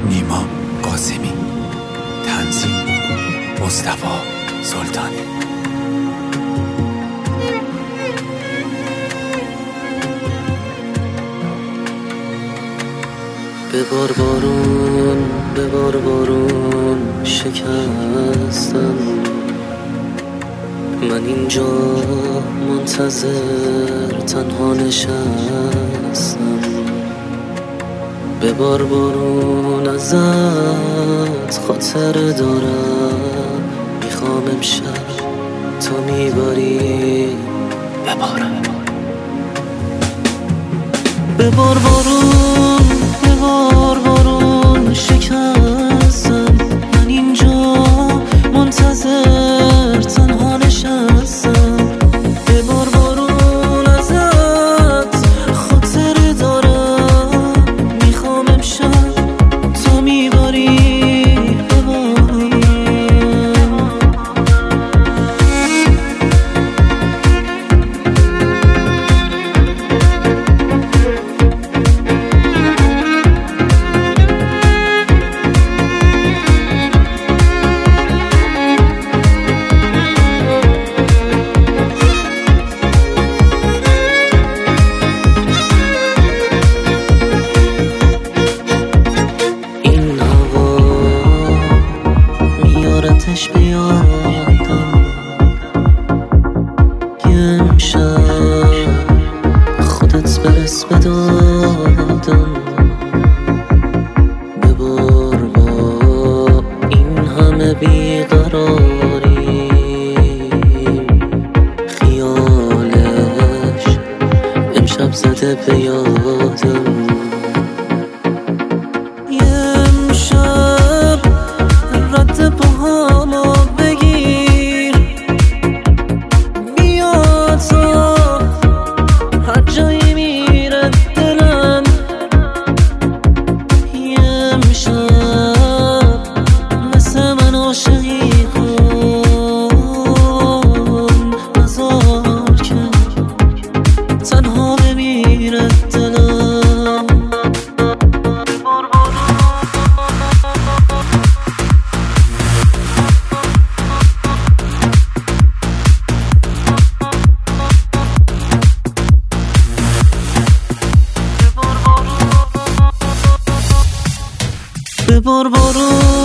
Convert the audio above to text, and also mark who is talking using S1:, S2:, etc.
S1: نیما قاسمی، تنظیم مصطفی سلطانی.
S2: ببار بارون، ببار بارون، شکستم من اینجا منتظر تنها نشستم. ببار بارون ازت خاطر دارم، میخوام امشب تو میباری. ببارم ببار بارون، ببار بارون، شکستم من اینجا منتظر تنها نشستم. ببار بارون ازت خاطر دارم، میخوام امشب تو میباری. آتش بیادم یه امشب خودت برس بدادم. ببار با این همه بیقراری، خیالش امشب زده به یادم. پاهامو بگیر بیا تا هر جایی میره دلم. یه امشب مثل من عاشقی کن، نذار که تنها بمیره دلم. ببار بارون